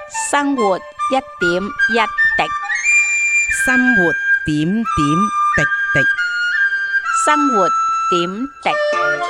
生活一點一滴， 生活點點滴滴。 生活點滴。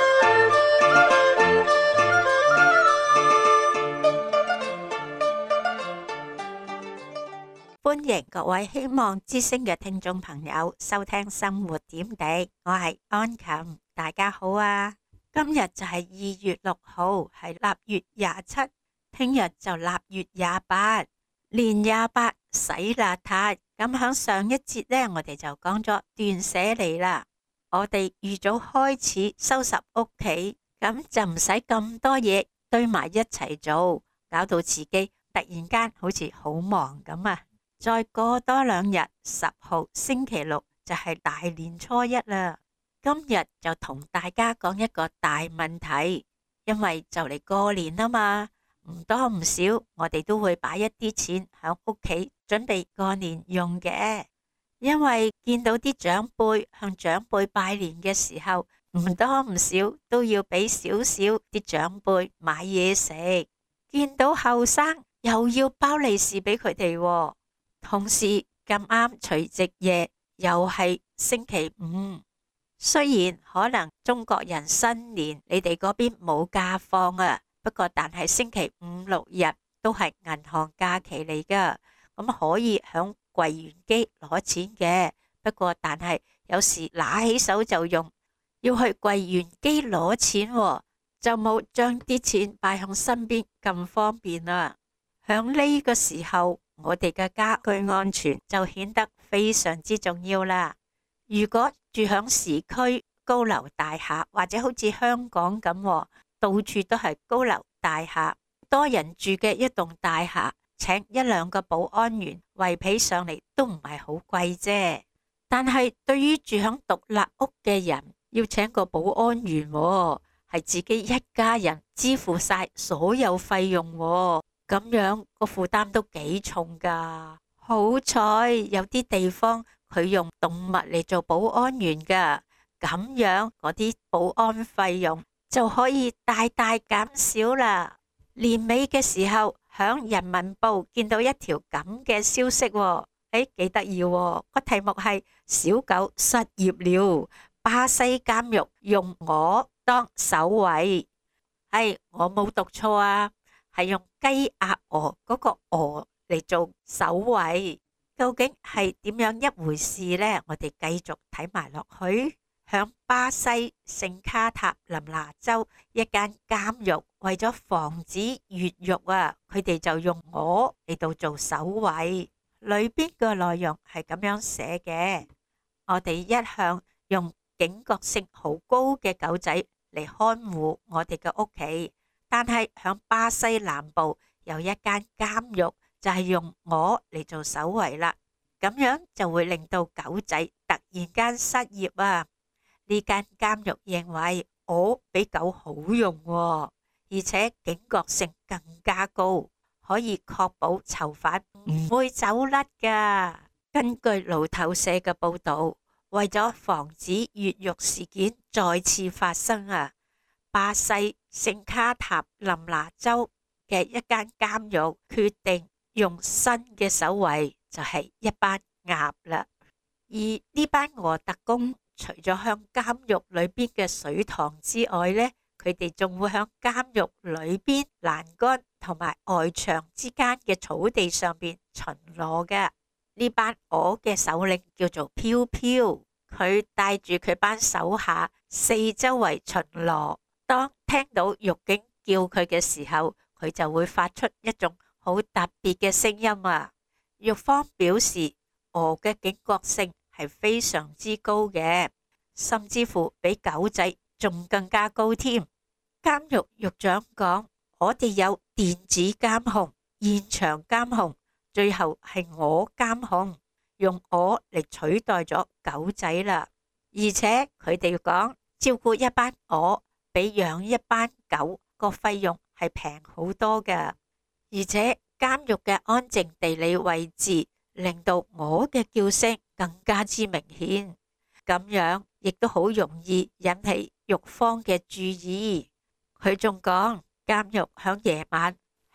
歡迎各位希望之聲嘅聽眾朋友收聽生活點滴，我係安琴，大家好啊！今日就係2月6號，係臘月27，聽日就臘月28，年28洗邋遢。咁響上一節呢，我哋就講咗斷捨離啦。我哋預早開始收拾屋企，咁就唔使咁多嘢堆埋一齊做，搞到自己突然間好似好忙咁啊！再過多2日，10號星期六就係大年初一啦。今日就同大家講一個大問題，因為就嚟過年啦嘛，唔多唔少，我哋都會擺一啲錢喺屋企準備過年用嘅。因為見到啲長輩向長輩拜年嘅時候，唔多唔少都要俾少少啲長輩買嘢食，見到後生又要包利是俾佢哋喎。同時咁啱除夕夜又係星期五，雖然可能中國人新年你哋嗰邊冇假放啊，不過但係星期5、6日都係銀行假期嚟㗎，咁可以響櫃員機攞錢嘅。不過但係有時拿起手就用，要去櫃員機攞錢喎，就冇將啲錢擺響身邊咁方便啦。響呢個時候，我哋嘅家居安全就顯得非常之重要啦。如果住響市區高樓大廈，或者好似香港咁，到處都係高樓大廈，多人住嘅一棟大廈，請1-2個保安員圍起上嚟都唔係好貴啫。但係對於住響獨立屋嘅人，要請個保安員，係自己一家人支付晒所有費用，咁樣個負擔都幾重噶。好彩有啲地方佢用動物嚟做保安員噶，咁樣嗰啲保安費用就可以大大減少啦。年尾嘅時候響人民報見到一條咁嘅消息，幾得意喎。個題目係小狗失業了，巴西監獄用鵝當守衛。我冇讀錯啊，係用雞鴨鵝嗰個鵝嚟做守衛，究竟係點樣一回事呢？我哋繼續睇埋落去。響巴西聖卡塔林拿州一間監獄，為咗防止越獄啊，佢哋就用鵝嚟到做守衛。裏邊嘅內容係咁樣寫嘅：我哋一向用警覺性好高嘅狗仔嚟看護我哋嘅屋企。但係響巴西南部有一間監獄就係用鵝嚟做守衛啦，咁樣就會令到狗仔突然間失業啊！呢間監獄認為鵝比狗好用喎，而且警覺性更加高，可以確保囚犯唔會走甩噶。根據路透社嘅報道，為咗防止越獄事件再次發生啊，巴西聖卡塔林拿州嘅一間監獄決定用新嘅守衛，就係一班鴨啦。而呢班鵝特工除咗向監獄裏邊嘅水塘之外呢，佢哋仲會向監獄裏邊欄杆同埋外牆之間嘅草地上邊巡邏嘅。呢班鵝嘅首領叫做飄飄，佢帶住佢班手下四周圍巡邏。當聽到獄警叫佢嘅時候，佢就會發出一種好特別嘅聲音啊！獄方表示，鵝嘅警覺性係非常之高嘅，甚至乎比狗仔仲更加高添。監獄獄長講：我哋有電子監控、現場監控，最後係鵝監控，用鵝嚟取代咗狗仔啦。而且佢哋講，照顧一班鵝比養一班狗個費用係平好多㗎，而且監獄嘅安靜地理位置令到鵝嘅叫聲更加之明顯，咁樣亦都好容易引起獄方嘅注意。佢仲講，監獄響夜晚係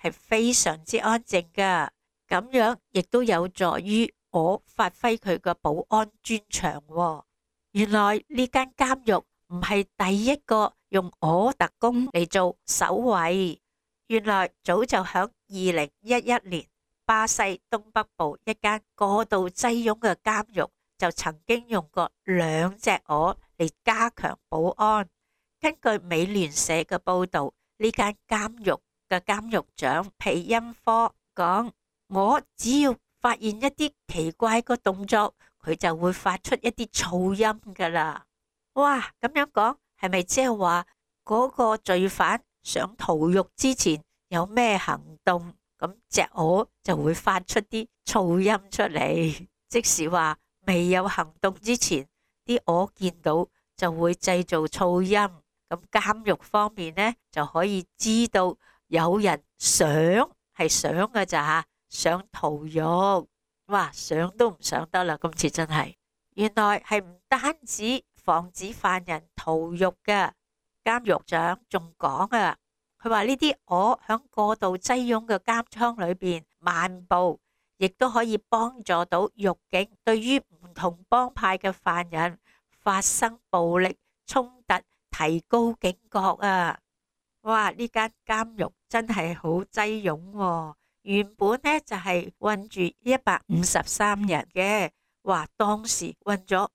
係非常之安靜噶，咁樣亦都有助於鵝發揮佢嘅保安專長喎。原來呢間監獄唔係第一個用鵝特工嚟做守衛，原來早就響2011年，巴西東北部一間過度擠擁嘅監獄就曾經用過2隻鵝嚟加強保安。根據美聯社嘅報道，呢間監獄嘅監獄長皮恩科講，鵝只要發現一啲奇怪嘅動作，佢就會發出一啲噪音噶啦。哇，咁樣講係咪即係話嗰個罪犯想逃獄之前有咩行動，咁隻鵝就會發出啲噪音出嚟？即是話未有行動之前，啲鵝見到就會製造噪音，咁監獄方面呢就可以知道有人想㗎咋，想逃獄。哇，想都唔想得啦，今次真係。原來係唔單止防止犯人逃獄嘅，監獄長仲講啊，佢話呢啲鵝響過度擠擁嘅監倉裏邊漫步，亦都可以幫助到獄警對於唔同幫派嘅犯人發生暴力衝突提高警覺啊！哇，呢間監獄真係好擠擁喎。原本呢就係困住153人嘅，話當時困咗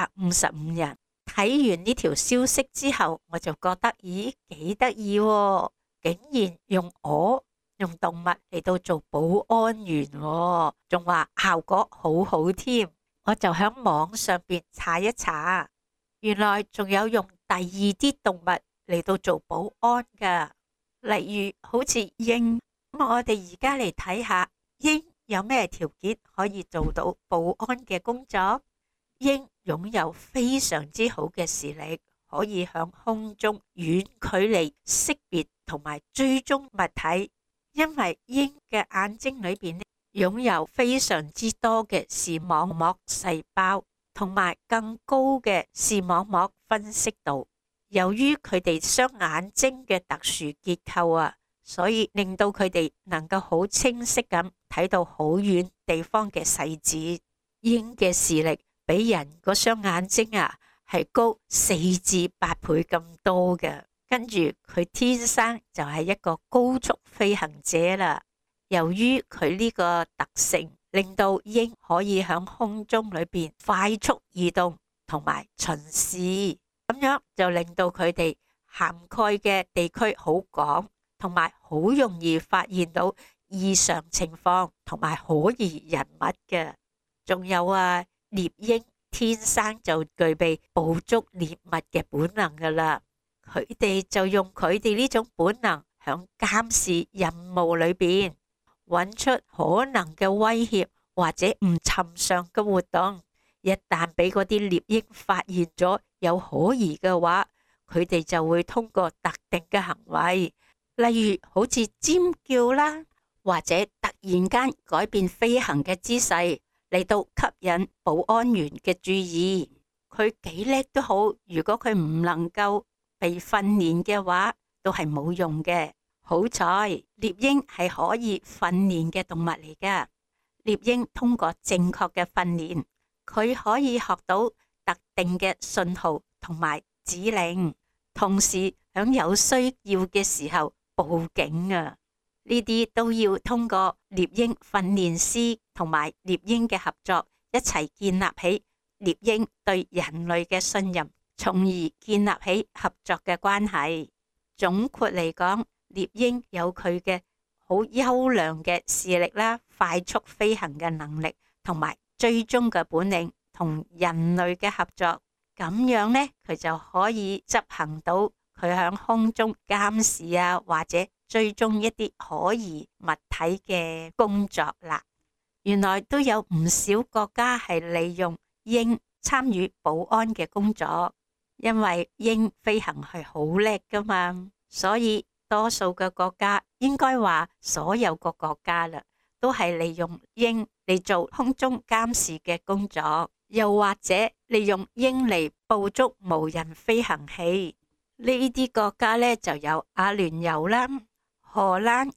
255人。睇完呢條消息之後，我就覺得咦，幾得意喎，竟然用鵝用動物嚟到做保安員喎，仲話效果好好添。我就喺網上邊查一查，原來仲有用第二啲動物嚟到做保安噶，例如好似鷹。咁我哋而家嚟睇下鷹有咩條件可以做到保安嘅工作。鷹擁有非常之好嘅視力，可以響空中遠距離識別同埋追蹤物體，因為鷹嘅眼睛裏邊擁有非常之多嘅視網膜細胞，同埋更高嘅視網膜分析度。由於佢哋雙眼睛嘅特殊結構啊，所以令到佢哋能夠好清晰咁睇到好遠地方嘅細節。鷹嘅視力比人嗰雙眼睛啊係高4至8倍咁多嘅。跟住佢天生就係一個高速飛行者啦。由於佢呢個特性，令到鷹可以喺空中裏邊快速移動同埋巡視，咁樣就令到佢哋涵蓋嘅地區好廣，同埋好容易發現到異常情況同埋可疑人物嘅。仲有啊，獵鷹天生就具備捕捉獵物嘅本能噶啦，佢哋就用佢哋呢種本能響監視任務裏邊揾出可能嘅威脅或者唔尋常嘅活動。一旦俾嗰啲獵鷹發現咗有可疑嘅話，佢哋就會通過特定嘅行為，例如好似尖叫啦，或者突然間改變飛行嘅姿勢嚟到吸引保安員嘅注意。佢幾叻都好，如果佢唔能夠被訓練嘅話，都係冇用嘅。好彩獵鷹係可以訓練嘅動物嚟噶。獵鷹通過正確嘅訓練，佢可以學到特定嘅信號同埋指令，同時響有需要嘅時候報警啊！呢啲都要通過獵鷹訓練師同埋獵鷹嘅合作，一齊建立起獵鷹對人類嘅信任，從而建立起合作嘅關係。總括嚟講，獵鷹有佢嘅好優良嘅視力啦，快速飛行嘅能力，同埋追蹤嘅本領，同人類嘅合作，咁樣呢，佢就可以執行到佢響空中監視啊，或者追蹤一啲可疑物體嘅工作啦。原來都有唔少國家係利用鷹參與保安嘅工作，因為鷹飛行係好叻噶嘛，所以多數嘅國家，應該話所有個國家啦，都係利用鷹嚟做空中監視嘅工作，又或者利用鷹嚟捕捉無人飛行器。呢啲國家呢，就有阿聯酋啦、荷蘭、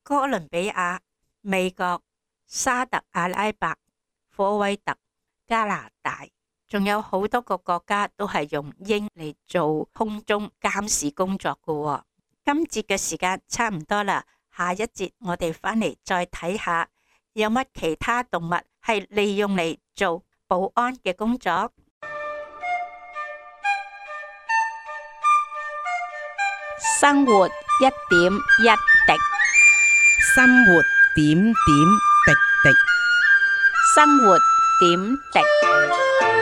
哥倫比亞、美國、沙特阿拉伯、科威特、加拿大，仲有好多個國家都係用鷹嚟做空中監視工作㗎喎。今節嘅時間差唔多啦，下一節我哋返嚟再睇下有乜其他動物係利用嚟做保安嘅工作。 生活一點一滴， 生活點點滴滴。 生活點滴。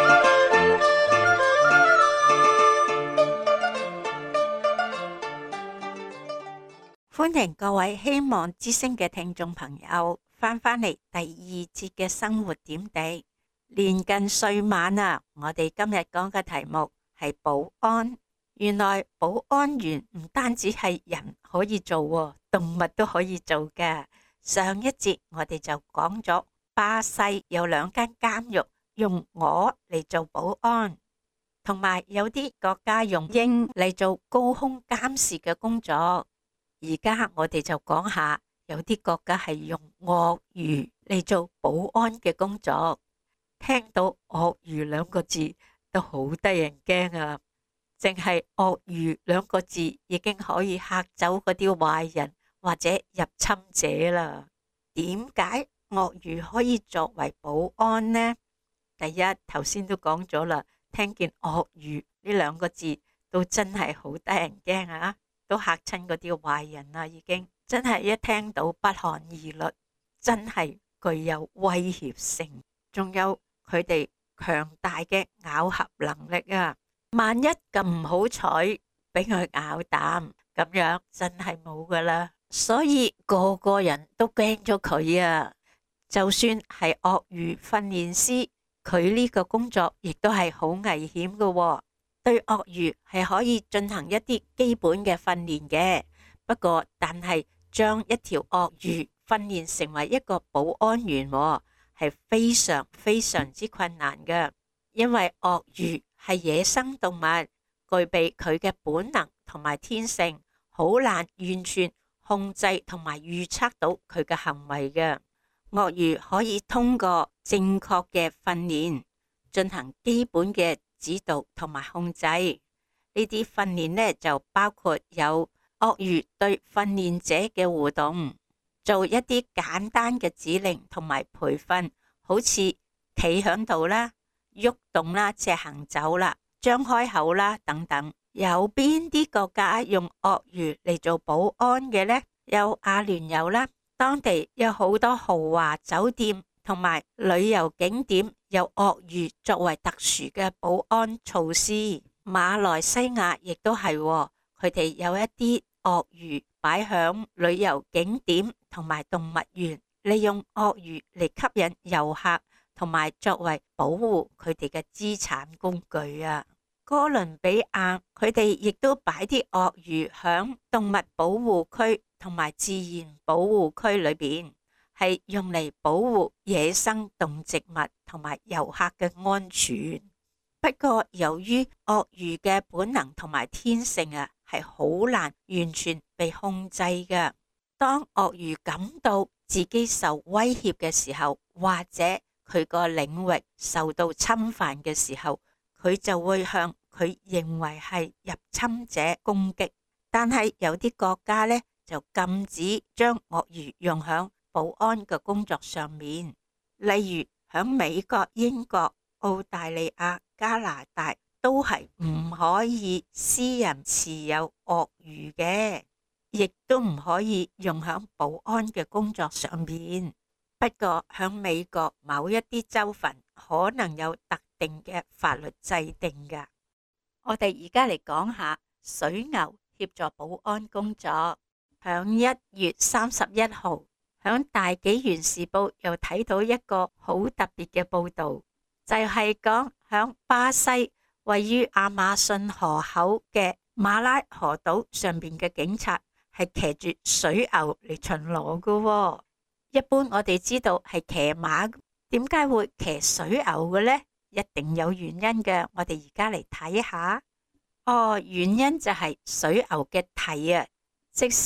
歡迎各位希望之聲嘅聽眾朋友返嚟第二節嘅生活點滴。年近歲晚啊，我哋今日講嘅題目係保安。原來保安員唔單止係人可以做，動物都可以做嘅。上一節我哋就講咗巴西有2間監獄用鵝嚟做保安，同埋有啲國家用鷹嚟做高空監視嘅工作。而家我哋就講下有啲國家係用鱷魚嚟做保安嘅工作。聽到鱷魚2個字都好得人驚啊！淨係鱷魚2個字已經可以嚇走嗰啲壞人或者入侵者啦。點解鱷魚可以作為保安呢？第一，頭先都講咗啦，聽見鱷魚呢2個字都真係好得人驚啊！都嚇親嗰啲壞人啦，已經真係一聽到不寒而慄，真係具有威脅性。仲有佢哋強大嘅咬合能力啊！萬一咁唔好彩俾佢咬啖，咁樣真係冇噶啦。所以個個人都驚咗佢啊！就算係鱷魚訓練師，佢呢個工作亦都係好危險噶喎。對鱷魚係可以進行一啲基本嘅訓練嘅，不過但係將一條鱷魚訓練成為一個保安員係非常非常之困難嘅，因為鱷魚係野生動物，具備佢嘅本能同埋天性，好難完全控制同埋預測到佢嘅行為嘅。鱷魚可以通過正確嘅訓練進行基本嘅指導同埋控制。呢啲訓練呢，就包括有鱷魚對訓練者嘅互動，做一啲簡單嘅指令同埋培訓，好似企響度啦、喐動啦、即係行走啦、張開口啦等等。有邊啲國家用鱷魚嚟做保安嘅呢？有阿聯酋啦，當地有好多豪華酒店同埋旅遊景點有鱷魚作為特殊嘅保安措施。馬來西亞亦都係，佢哋有一啲鱷魚擺響旅遊景點同埋動物園，利用鱷魚嚟吸引遊客，同埋作為保護佢哋嘅資產工具啊。哥倫比亞佢哋亦都擺啲鱷魚響動物保護區同埋自然保護區裏邊，係用嚟保護野生動植物同埋遊客嘅安全。不過由於鱷魚嘅本能同埋天性啊，係好難完全被控制嘅。當鱷魚感到自己受威脅嘅時候，或者佢個領域受到侵犯嘅時候，佢就會向佢認為係入侵者攻擊。但係有啲國家呢，就禁止將鱷魚用響保安嘅工作上面，例如響美國、英國、澳大利亞、加拿大都係唔可以私人持有鱷魚嘅，亦都唔可以用響保安嘅工作上面。不過響美國某一啲州份可能有特定嘅法律制定㗎。我哋而家嚟講下水牛協助保安工作。響1月31號，響大紀元時報又睇到一個好特別嘅報道，就係講響巴西位於亞馬遜河口嘅馬拉河島上邊嘅警察係騎住水牛嚟巡邏㗎。一般我哋知道係騎馬，點解會騎水牛嘅呢？一定有原因嘅。我哋而家嚟睇下。原因就係水牛嘅蹄啊，即是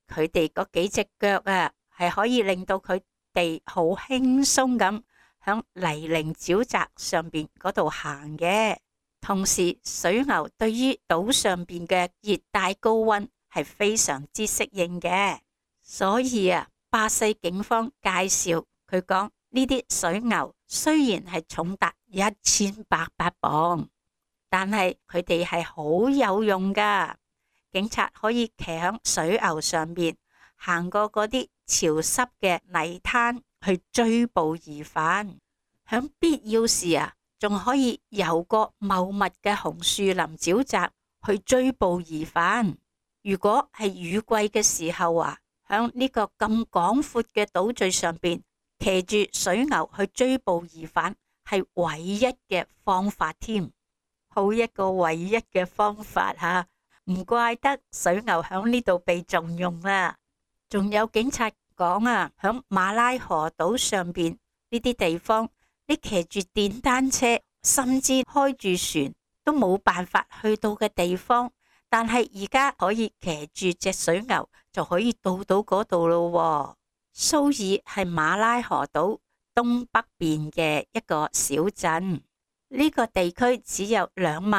佢哋嗰幾隻腳啊，係可以令到佢哋好輕鬆咁響泥濘沼澤上邊嗰度行嘅。同時，水牛對於島上邊嘅熱帶高溫係非常之適應嘅，所以啊，巴西警方介紹佢講呢啲水牛雖然係重達1800磅，但係佢哋係好有用噶。警察可以騎響水牛上邊行過嗰啲潮濕嘅泥灘去追捕疑犯，響必要時啊，仲可以游過茂密嘅紅樹林沼澤去追捕疑犯。如果係雨季嘅時候啊，響呢個咁廣闊嘅島嶼上邊騎住水牛去追捕疑犯係唯一嘅方法添，好一個唯一嘅方法吓，唔怪得水牛響呢度被重用啦。仲有警察講啊，響馬拉河島上邊呢啲地方，你騎住電單車，甚至開住船都冇辦法去到嘅地方，但係而家可以騎住隻水牛就可以到嗰度咯。蘇爾係馬拉河島東北邊嘅一個小鎮，呢個地區只有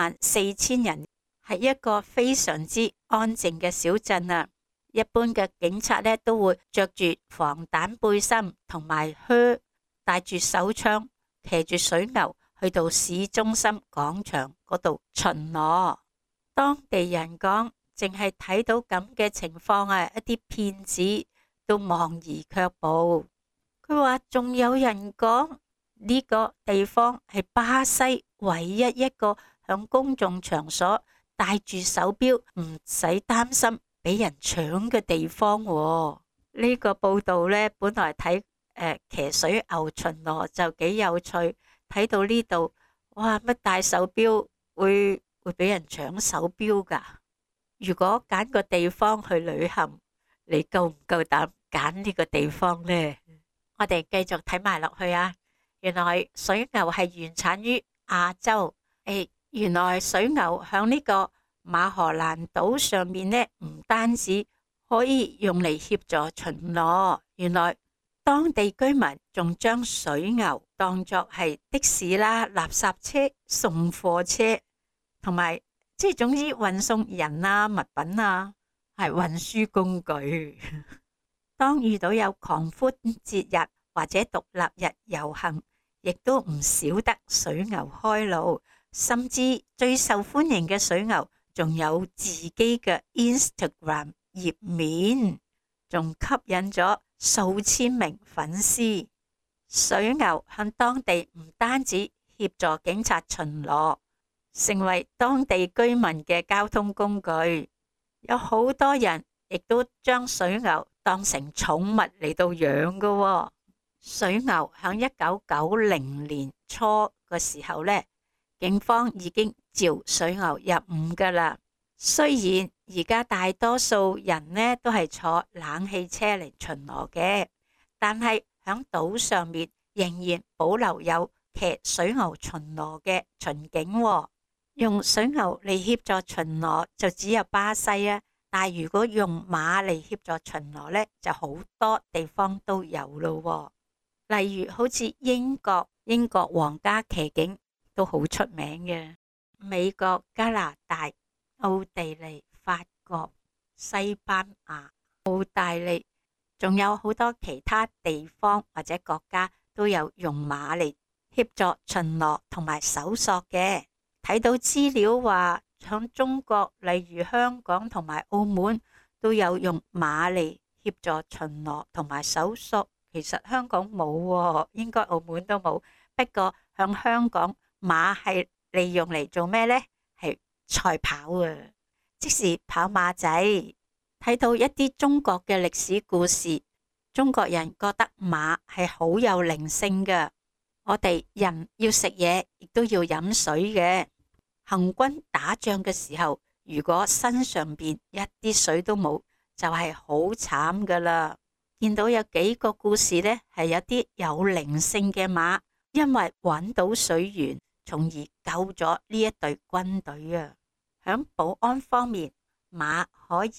24000人，係一個非常之安靜嘅小鎮啊。一般嘅警察呢都會着住防彈背心同埋靴，帶住手槍，騎住水牛去到市中心廣場嗰度巡邏。當地人講，淨係睇到咁嘅情況啊，一啲騙子都望而卻步。佢話仲有人講，呢個地方係巴西唯一一個響公眾場所戴住手錶唔使擔心俾人搶嘅地方。呢個報道呢，本來睇騎水牛巡邏就幾有趣，睇到呢度，哇，乜戴手錶會俾人搶手錶噶？如果揀個地方去旅行，你夠唔夠膽揀呢個地方呢？我哋繼續睇埋落去啊！原來水牛係原產於亞洲。原來水牛響呢個馬荷蘭島上面呢，唔單止可以用嚟協助巡邏，原來當地居民仲將水牛當作係的士啦、垃圾車、送貨車，同埋即係總之運送人啊、物品啊，係運輸工具。當遇到有狂歡節日或者獨立日遊行，亦都唔少得水牛開路，甚至最受歡迎嘅水牛仲有自己嘅 Instagram 頁面，仲吸引咗數千名粉絲。水牛向當地唔單止協助警察巡邏，成為當地居民嘅交通工具。有好多人亦都將水牛當成寵物嚟到養㗎。水牛響1990年初嘅時候呢，警方已經召水牛入伍㗎喇。雖然而家大多數人呢都係坐冷氣車嚟巡邏嘅，但係響島上面仍然保留有騎水牛巡邏嘅巡警。用水牛嚟協助巡邏就只有巴西啊，但係如果用馬嚟協助巡邏呢，就好多地方都有咯。例如好似英國皇家騎警都好出名嘅，美國、加拿大、奧地利、法國、西班牙、澳大利，仲有好多其他地方或者國家都有用馬嚟協助巡邏同埋搜索嘅。睇到資料話，響中國，例如香港同埋澳門都有用馬嚟協助巡邏同埋搜索。其實香港冇，應該澳門都冇。不過響香港，馬係利用嚟做咩呢？係賽跑啊，即是跑馬仔。睇到一啲中國嘅歷史故事，中國人覺得馬係好有靈性嘅。我哋人要食嘢，亦都要飲水嘅。行軍打仗嘅時候，如果身上邊一啲水都冇，就係好慘噶啦。見到有幾個故事呢，係有啲有靈性嘅馬，因為揾到水源，從而救咗呢一隊軍隊啊。響保安方面，馬可以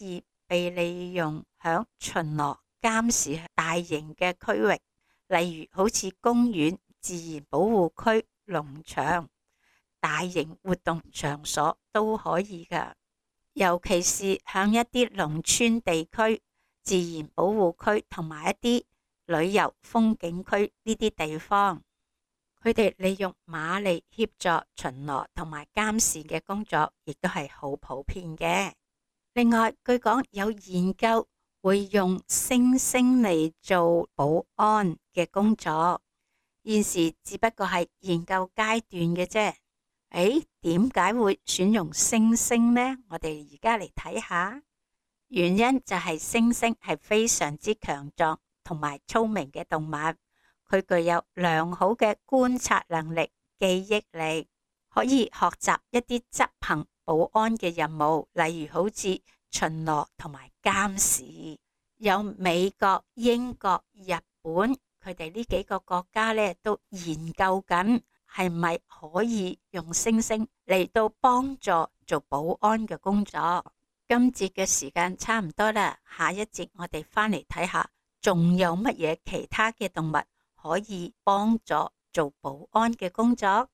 被利用響巡邏監視大型嘅區域，例如好似公園、自然保護區、農場、大型活動場所都可以㗎。尤其是響一啲農村地區、自然保護區同埋一啲旅遊風景區呢啲地方，佢哋利用馬嚟協助巡邏同埋監視嘅工作，亦都係好普遍嘅。另外，據講有研究會用猩猩嚟做保安嘅工作，現時只不過係研究階段嘅啫。點解會選用猩猩呢？我哋而家嚟睇下，原因就係猩猩係非常之強壯同埋聰明嘅動物，佢具有良好嘅觀察能力、記憶力，可以學習一啲執行保安嘅任務，例如好似巡邏同埋監視。有美國、英國、日本，佢哋呢幾個國家呢都研究緊係咪可以用猩猩嚟到幫助做保安嘅工作。今節嘅時間差唔多啦，下一節我哋返嚟睇下，仲有乜嘢其他嘅動物可以幫助做保安嘅工作。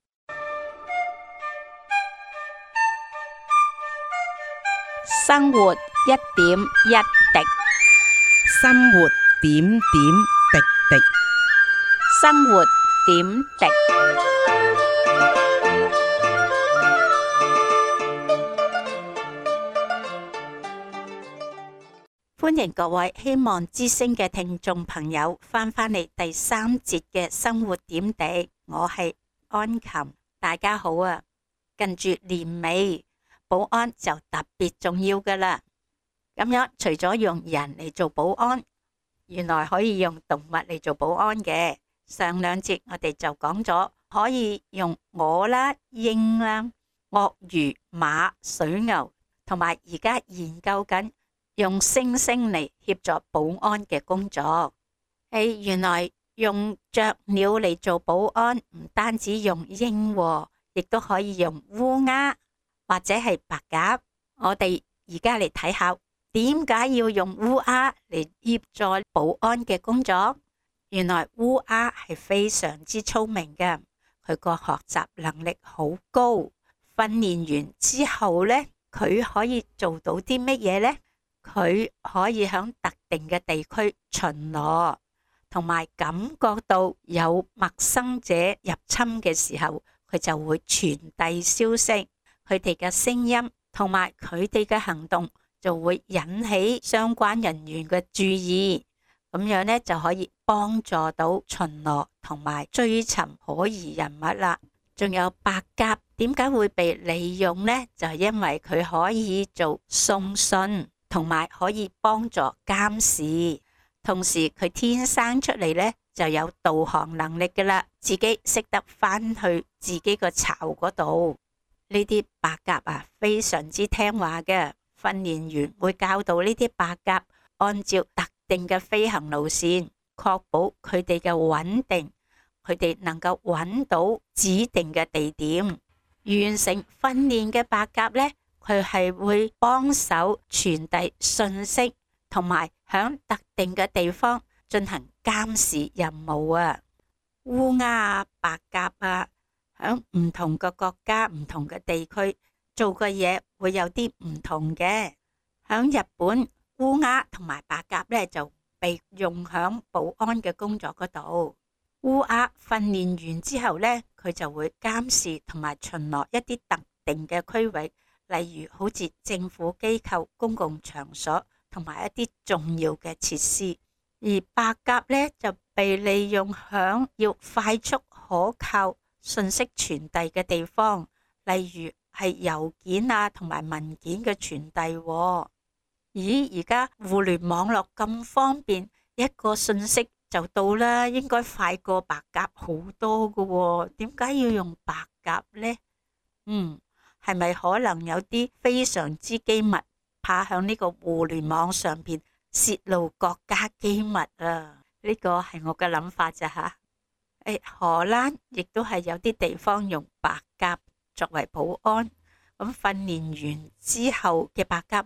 生活一點一滴， 生活點點滴滴。 生活點滴。 歡迎各位希望之聲嘅聽眾朋友翻返嚟第三節嘅生活點滴，我係安琴，大家好啊！近住年尾，保安就特別重要噶啦。咁樣除咗用人嚟做保安，原來可以用動物嚟做保安嘅。上兩節我哋就講咗，可以用鵝啦、鷹啦、鱷魚、馬、水牛，同埋而家研究緊用猩猩嚟協助保安嘅工作。原來用雀鳥嚟做保安，唔單止用鷹，亦都可以用烏鴉或者係白鴿。我哋而家嚟睇下，點解要用烏鴉嚟協助保安嘅工作？原來烏鴉係非常之聰明嘅，佢個學習能力好高。訓練完之後呢，佢可以做到啲乜嘢呢？佢可以響特定嘅地區巡邏，同埋感覺到有陌生者入侵嘅時候，佢就會傳遞消息。佢哋嘅聲音同埋佢哋嘅行動就會引起相關人員嘅注意，咁樣呢，就可以幫助到巡邏同埋追尋可疑人物啦。仲有白鴿點解會被利用呢？就係因為佢可以做送信，同埋可以幫助監視，同時佢天生出嚟呢就有導航能力㗎啦，自己識得返去自己個巢嗰度。呢啲白鴿啊，非常之聽話嘅，訓練員會教導呢啲白鴿按照特定嘅飛行路線，確保佢哋嘅穩定，佢哋能夠揾到指定嘅地點。完成訓練嘅白鴿呢，佢係會幫手傳遞信息，同埋響特定嘅地方進行監視任務啊。烏鴉啊、白鴿啊，響唔同嘅國家、唔同嘅地區做嘅嘢會有啲唔同嘅。響日本，烏鴉同埋白鴿呢就被用響保安嘅工作嗰度。烏鴉訓練完之後呢，佢就會監視同埋巡邏一啲特定嘅區域，例如好似政府機構、公共場所同埋一啲重要嘅設施。而白鴿呢，就被利用響要快速可靠信息傳遞嘅地方，例如係郵件啊同埋文件嘅傳遞。而家互聯網絡咁方便，一個信息就到啦，應該快過白鴿好多㗎。點解要用白鴿呢？係咪可能有啲非常之機密，怕響呢個互聯網上邊泄露國家機密啊？呢個係我嘅諗法咋吓。荷蘭亦都係有啲地方用白鴿作為保安，咁訓練完之後嘅白鴿呢，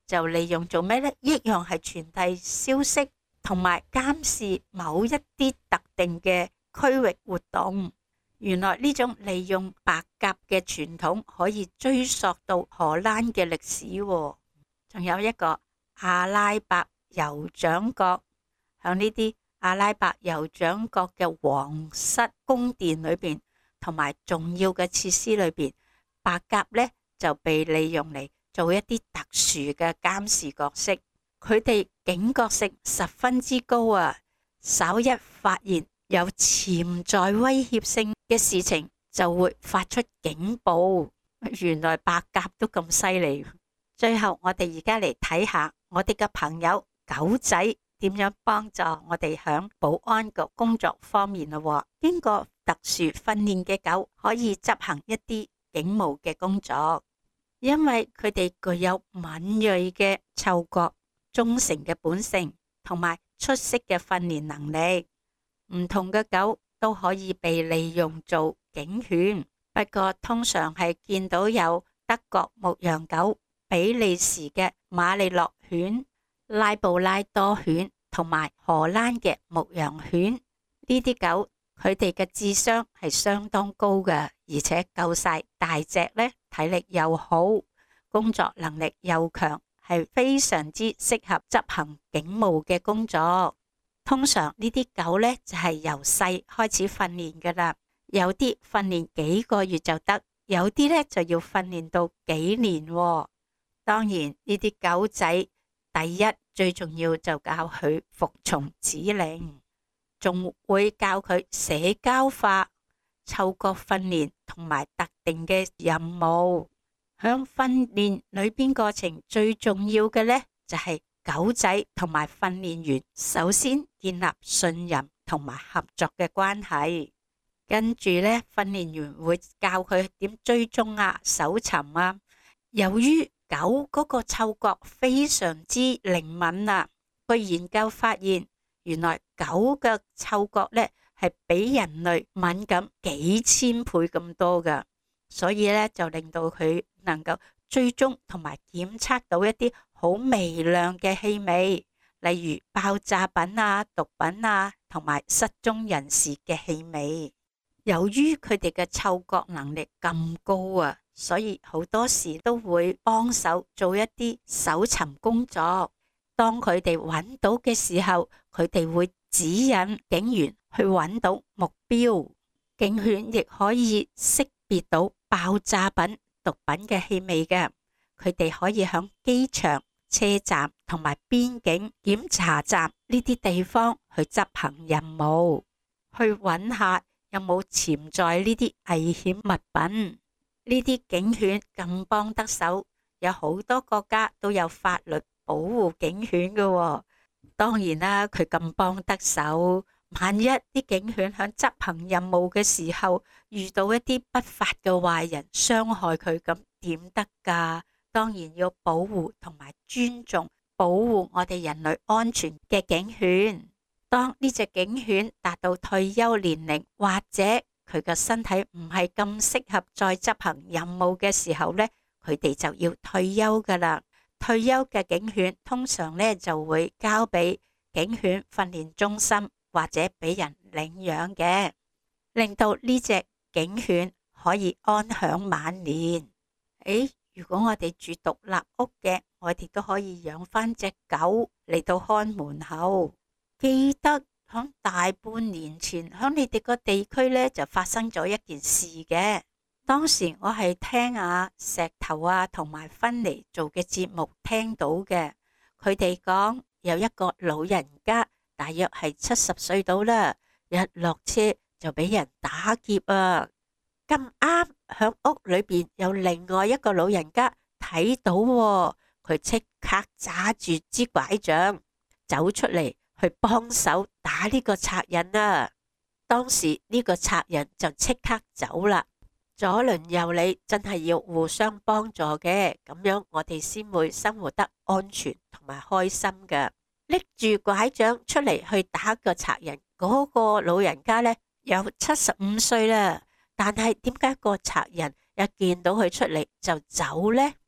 就利用做咩呢？一樣係傳遞消息同埋監視某一啲特定嘅區域活動。原來呢種利用白鴿嘅傳統可以追溯到荷蘭嘅歷史喎。仲有一個阿拉伯酋長國，響呢啲阿拉伯酋長國嘅皇室宮殿裏邊同埋重要嘅設施裏邊，白鴿呢就被利用嚟做一啲特殊嘅監視角色。佢哋警覺性十分之高啊！稍一發現有潛在威脅性嘅事情，就會發出警報。原來白鴿都咁犀利。最後我哋而家嚟睇下我哋嘅朋友狗仔點樣幫助我哋響保安局工作方面咯。經過特殊訓練嘅狗可以執行一啲警務嘅工作，因為佢哋具有敏銳嘅嗅覺、忠誠嘅本性同埋出色嘅訓練能力。唔同嘅狗都可以被利用做警犬，不過通常係見到有德國牧羊狗、比利時嘅馬利諾犬、拉布拉多犬同埋荷蘭嘅牧羊犬。呢啲狗佢哋嘅智商係相當高嘅，而且夠晒大隻呢，體力又好，工作能力又強，係非常之適合執行警務嘅工作。通常呢啲狗呢，就係由細開始訓練噶啦，有啲訓練幾個月就得，有啲呢就要訓練到幾年喎。當然呢啲狗仔第一最重要就教佢服從指令，仲會教佢社交化、嗅覺訓練同埋特定嘅任務。響訓練裏邊過程最重要嘅呢，就係狗仔同埋訓練員首先建立信任同埋合作嘅關係，跟住呢，訓練員會教佢點追蹤啊、搜尋啊。由於狗嗰個嗅覺非常之靈敏啊，據研究發現，原來狗嘅嗅覺呢係比人類敏感幾千倍咁多噶，所以呢，就令到佢能夠追蹤同埋檢測到一啲好微量嘅氣味，例如爆炸品啊、毒品啊，同埋失蹤人士嘅氣味。由於佢哋嘅嗅覺能力咁高啊，所以好多時都會幫手做一啲搜尋工作。當佢哋揾到嘅時候，佢哋會指引警員去揾到目標。警犬亦可以識別到爆炸品、毒品嘅氣味嘅，佢哋可以響機場、車站同埋邊境檢查站呢啲地方去執行任務，去揾下有冇潛在呢啲危險物品。呢啲警犬更幫得手，有好多國家都有法律保護警犬嘅喎。當然啦，佢咁幫得手，萬一啲警犬響執行任務嘅時候遇到一啲不法嘅壞人傷害佢，咁點得㗎？當然要保護同埋尊重保護我哋人類安全嘅警犬。當呢隻警犬達到退休年齡，或者佢嘅身體唔係咁適合再執行任務嘅時候呢，佢哋就要退休噶啦。退休嘅警犬通常呢就會交俾警犬訓練中心或者俾人領養嘅，令到呢隻警犬可以安享晚年。如果我哋住獨立屋嘅，我哋都可以養翻隻狗嚟到看門口。記得響大半年前，響你哋個地區呢就發生咗一件事嘅。當時我係聽石頭同埋芬妮做嘅節目聽到嘅，佢哋講有一個老人家，大約係70歲到啦，一落車就俾人打劫啊！咁啱響屋裏邊有另外一個老人家睇到喎，佢即刻揸住支拐杖走出嚟去幫手打呢個賊人啊！當時呢個賊人就即刻走啦。左鄰右里真係要互相幫助嘅，咁樣我哋先會生活得安全同埋開心㗎。拎住拐杖出嚟去打個賊人嗰個老人家呢，有75歲啦，但係點解個賊人一見到佢出嚟就走呢？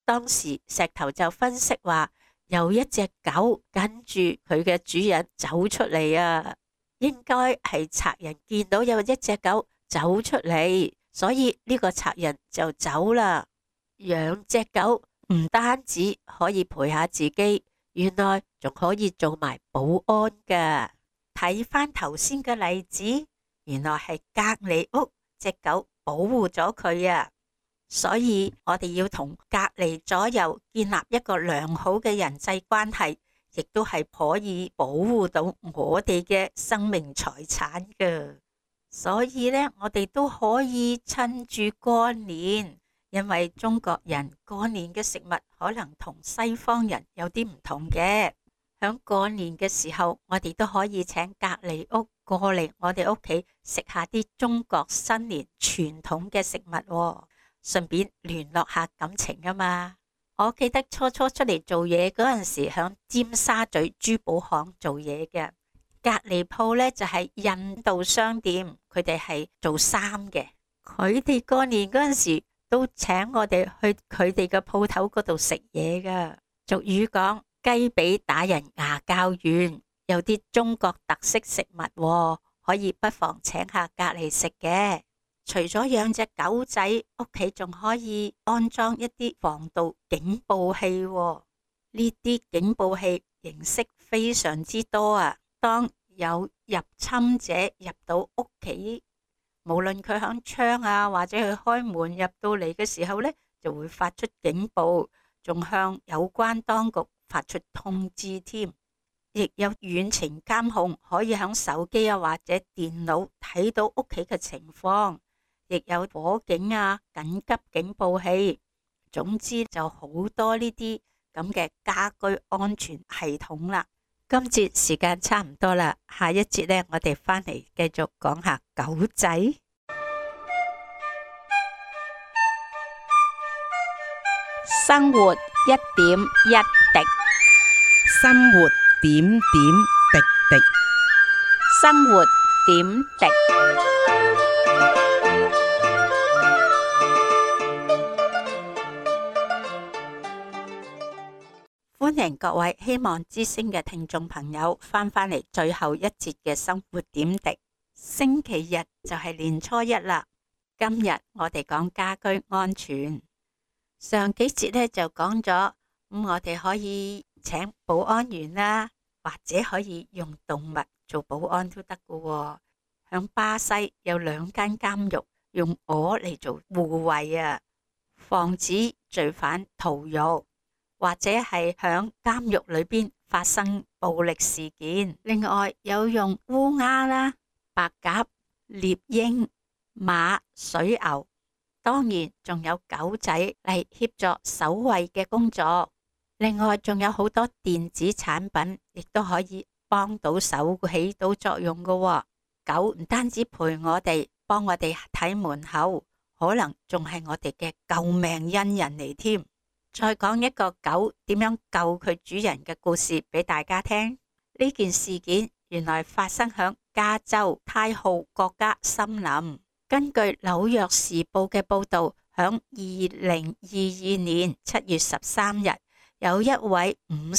當時石頭就分析話，有一隻狗跟住佢嘅主人走出嚟啊，應該係賊人見到有一隻狗走出嚟，所以呢個賊人就走啦。養隻狗唔單止可以陪下自己，原來仲可以做埋保安㗎。睇返頭先嘅例子，原來係隔離屋隻狗保護咗佢啊。所以我哋要同隔離左右建立一個良好嘅人際關係，亦都係可以保護到我哋嘅生命財產㗎。所以呢，我哋都可以趁住過年，因為中國人過年嘅食物可能同西方人有啲唔同嘅。響過年嘅時候，我哋都可以請隔離屋過嚟我哋屋企食下啲中國新年傳統嘅食物喎。順便聯絡下感情啊嘛！我記得初初出嚟做嘢嗰陣時，響尖沙咀珠寶行做嘢嘅，隔離鋪呢就係印度商店，佢哋係做衫嘅。佢哋過年嗰陣時都請我哋去佢哋嘅鋪頭嗰度食嘢噶。俗語講雞髀打人牙較軟，有啲中國特色食物喎，可以不妨請下隔離食嘅。除咗養隻狗仔，屋企仲可以安裝一啲防盜警報器喎。呢啲警報器形式非常之多啊！當有入侵者入到屋企，無論佢響窗啊或者佢開門入到嚟嘅時候呢，就會發出警報，仲向有關當局發出通知添。亦有遠程監控，可以響手機啊或者電腦睇到屋企嘅情況。亦有火警啊、緊急警報器，總之就好多呢啲咁嘅家居安全系統啦。今節時間差唔多啦，下一節呢，我哋返嚟繼續講下狗仔。 生活一點一滴， 生活點點滴滴， 生活點滴。 歡迎各位希望之聲嘅聽眾朋友返嚟最後一節嘅生活點滴。星期日就係年初一啦，今日我哋講家居安全。上幾節呢就講咗，我哋可以請保安員啦，或者可以用動物做保安都得㗎。響巴西有2間監獄用鵝嚟做護衛啊，防止罪犯逃獄，或者係響監獄裏邊發生暴力事件。另外有用烏鴉啦、白鴿、獵鷹、馬、水牛，當然仲有狗仔嚟協助守衛嘅工作。另外仲有好多電子產品，亦都可以幫到手，起到作用㗎。狗唔單止陪我哋，幫我哋睇門口，可能仲係我哋嘅救命恩人嚟添。再講一個狗點樣救佢主人嘅故事俾大家聽。呢件事件原來發生響加州太浩國家森林。根據紐約時報嘅報道，響2022年7月13日，有一位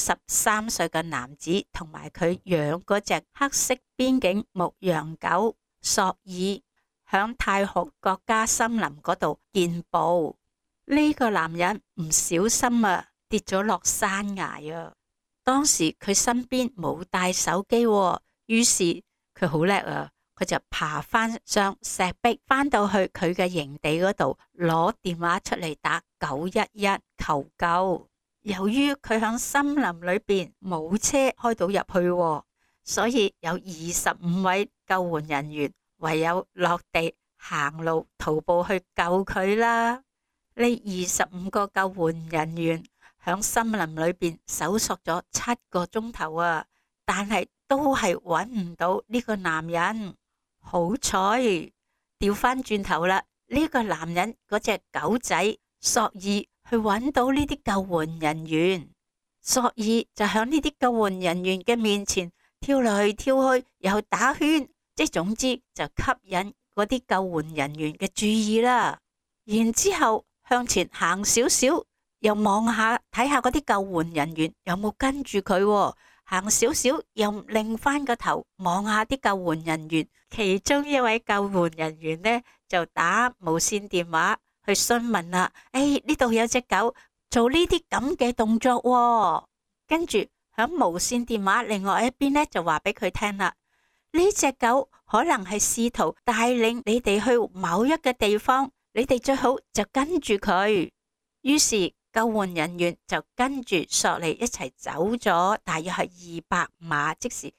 53歲嘅男子同埋佢養嗰隻黑色邊境牧羊狗索爾，響太浩國家森林嗰度見報。呢個男人唔小心跌咗落山崖啊！當時佢身邊冇帶手機，於是佢好叻啊，佢就爬翻上石壁，翻到去佢嘅營地嗰度攞電話出嚟打911求救。由於佢響森林裏邊冇車開到入去，所以有25位救援人員唯有落地行路徒步去救佢啦。呢25個救援人員響森林裏邊搜索咗7個鐘頭啊，但係都係揾唔到呢個男人。好彩調翻轉頭啦，呢個男人嗰隻狗仔索爾去揾到呢啲救援人員，索爾就響呢啲救援人員嘅面前跳來跳去，又打圈，即總之就吸引嗰啲救援人員嘅注意啦。然之後向前行少少， 又望下睇下嗰啲救援人員有冇跟住佢喎，行少少又擰翻個頭望下啲救援人員。其中一位救援人員呢，就打無線電話去詢問啦，呢度有隻狗做呢啲咁嘅動作喎。跟住響無線電話另外一邊呢，就話俾佢聽啦，呢隻狗可能係試圖帶領你哋去某一個地方，你哋最好就跟住佢。於是救援人員就跟住索尼一齊走咗，大約係200碼，即是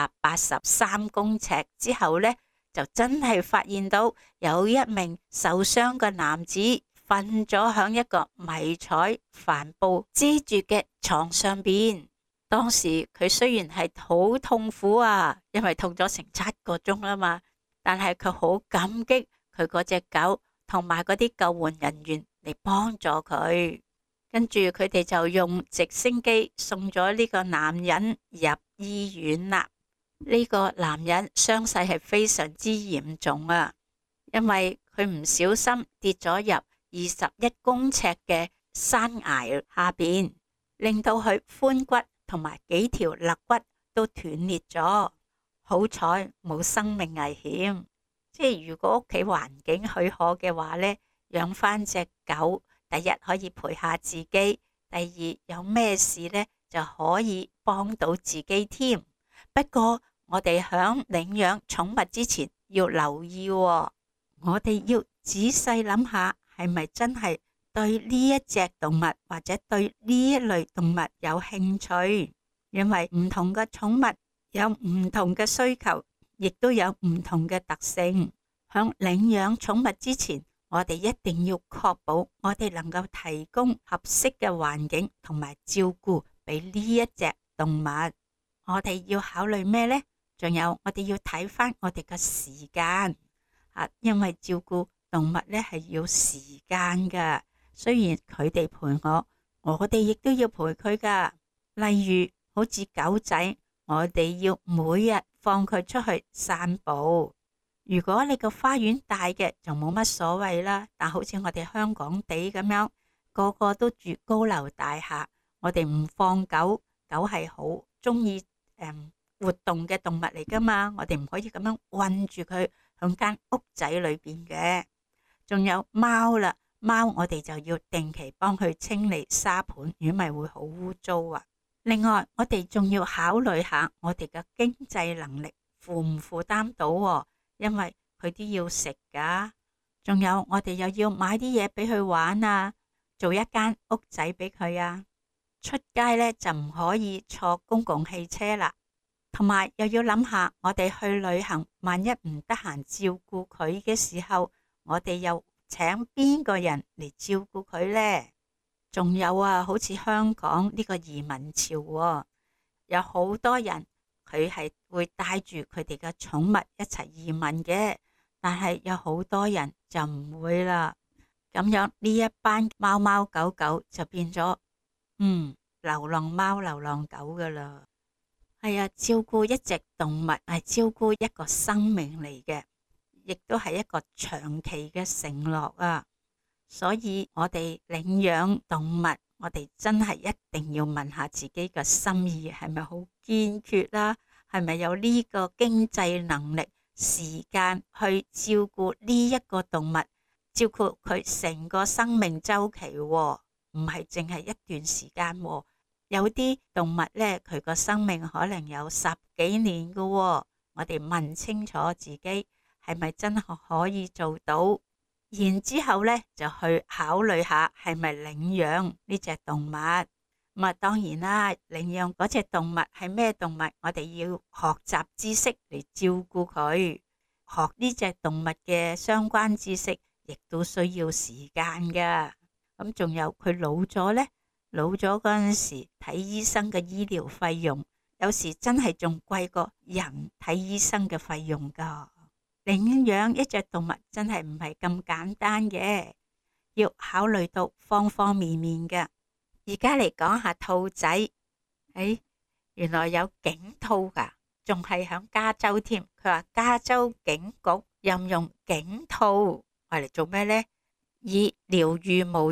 183公尺之後呢，就真係發現到有一名受傷嘅男子瞓咗響一個迷彩帆布遮住嘅床上邊。當時佢雖然係好痛苦啊，因為痛咗成7個鐘啦嘛，但係佢好感激佢嗰隻狗同埋嗰啲救援人員嚟幫助佢。跟住佢哋就用直升機送咗呢個男人入醫院啦。呢個男人傷勢係非常之嚴重啊，因為佢唔小心跌咗入21公尺嘅山崖下邊，令到佢髖骨同埋幾條肋骨都斷裂咗。好彩冇生命危險，即係如果屋企環境許可嘅話呢，養翻隻狗，第一可以陪下自己，第二有咩事呢就可以幫到自己添。不過我哋響領養寵物之前要留意喎，我哋要仔細諗下係咪真係對呢一隻動物或者對呢一類動物有興趣，因為唔同嘅寵物有唔同嘅需求，亦都有唔同嘅特性。響領養寵物之前，我哋一定要確保我哋能夠提供合適嘅環境同埋照顧俾呢一隻動物。我哋要考慮咩呢？仲有我哋要睇翻我哋嘅時間，因為照顧動物呢係要時間噶。雖然佢哋陪我哋亦都要陪佢噶。例如好似狗仔，我哋要每日放佢出去散步。如果你個花園大嘅就冇乜所謂啦，但好似我哋香港地咁樣，個個都住高樓大廈，我哋唔放狗，狗係好中意活動嘅動物嚟噶嘛，我哋唔可以咁樣困住佢響間屋仔裏邊嘅。仲有貓啦，貓我哋就要定期幫佢清理沙盤，如果咪會好污糟啊。另外我哋仲要考慮下我哋嘅經濟能力負唔負擔到喎，因為佢都要食噶。仲有我哋又要買啲嘢俾佢玩啊，做一間屋仔俾佢啊。出街呢就唔可以坐公共汽車啦，同埋又要諗下我哋去旅行，萬一唔得閒照顧佢嘅時候，我哋又請邊個人嚟照顧佢呢？仲有啊，好似香港呢個移民潮喎，有好多人佢係會帶住佢哋嘅寵物一齊移民嘅，但係有好多人就唔會啦。咁樣呢一班貓貓狗狗就變咗流浪貓流浪狗噶啦。係啊，照顧一隻動物係照顧一個生命嚟嘅，亦都係一個長期嘅承諾啊。所以我哋領養動物，我哋真係一定要問下自己嘅心意係咪好堅決啦，係咪有呢個經濟能力、時間去照顧呢一個動物，照顧佢成個生命週期喎，唔係淨係一段時間喎。有啲動物呢，佢個生命可能有10幾年㗎喎，我哋問清楚自己係咪真係可以做到，然之後呢就去考慮下係咪領養呢隻動物。咁啊，當然啦，領養嗰隻動物係咩動物，我哋要學習知識嚟照顧佢，學呢隻動物嘅相關知識，亦都需要時間㗎。咁仲有佢老咗呢，老咗嗰陣時睇醫生嘅醫療費用，有時真係仲貴過人睇醫生嘅費用噶。領養一隻動物真係唔係咁簡單嘅，要考慮到方方面面嘅。而家嚟講下兔仔，原來有警兔噶，仲係響加州添。佢話加州警局任用警兔，嚟做咩呢？以療癒無恙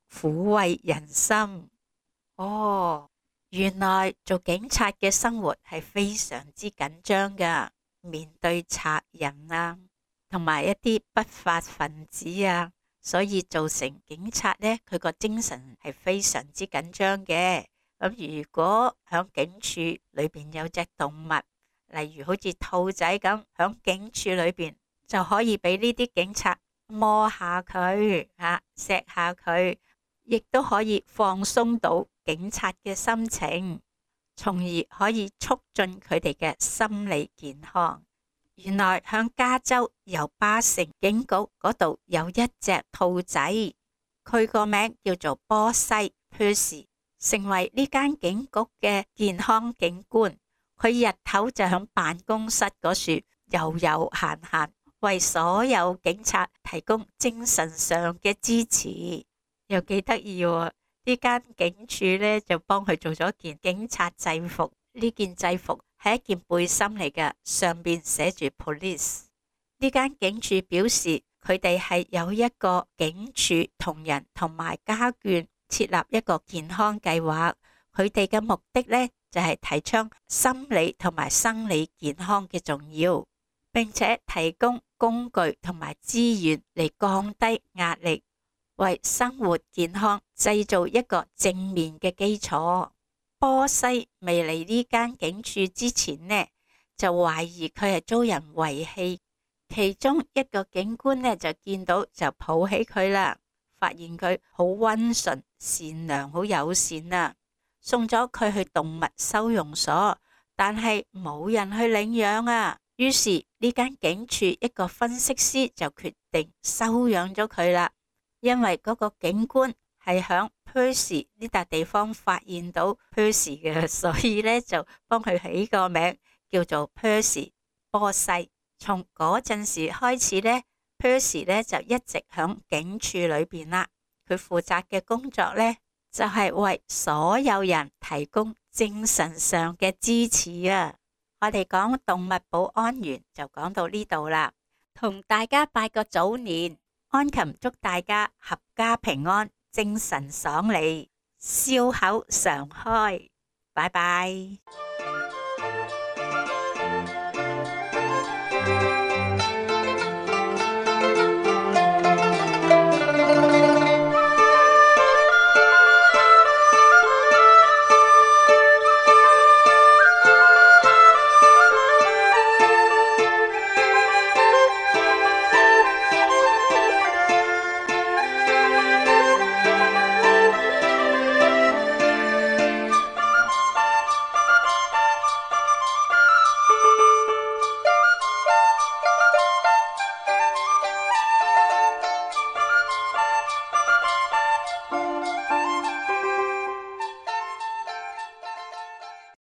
撫慰人心。哦，原來做警察嘅生活係非常之緊張噶，面對賊人啊，同埋一啲不法分子啊，所以造成警察呢，佢個精神係非常之緊張嘅。咁如果響警署裏邊有隻動物，例如好似兔仔咁，響警署裏邊就可以俾呢啲警察摸下佢，錫下佢，亦都可以放鬆到警察嘅心情，從而可以促進佢哋嘅心理健康。原來響加州油巴城警局嗰度有一隻兔仔，佢個名叫做波西 Percy， 成為呢間警局嘅健康警官。佢日頭就響辦公室嗰處悠悠閒閒，為所有警察提供精神上嘅支持。又幾得意喎！呢間警署呢，就幫佢做咗件警察制服，呢件制服係一件背心嚟嘅，上邊寫住 police。呢間警署表示佢哋係有一個警署同人同埋家眷設立一個健康計劃，佢哋嘅目的呢，就係提倡心理同埋生理健康嘅重要，並且提供工具同埋資源嚟降低壓力，為生活健康製造一個正面嘅基礎。波西未嚟呢間警署之前呢，就懷疑佢係遭人遺棄，其中一個警官呢，就見到就抱起佢啦，發現佢好溫順善良好友善啊，送咗佢去動物收容所，但係冇人去領養啊。於是呢間警署一個分析師就決定收養咗佢啦，因為嗰個警官係響 Percy 呢笪地方發現到 Percy 嘅，所以呢就幫佢起個名叫做 Percy 波西。從嗰陣時開始呢， Percy 呢就一直響警署裏邊啦。佢負責嘅工作呢，就係為所有人提供精神上嘅支持啊！我哋講動物保安員就講到呢度啦，同大家拜個早年，安琴祝大家合家平安，精神爽利，笑口常開，拜拜。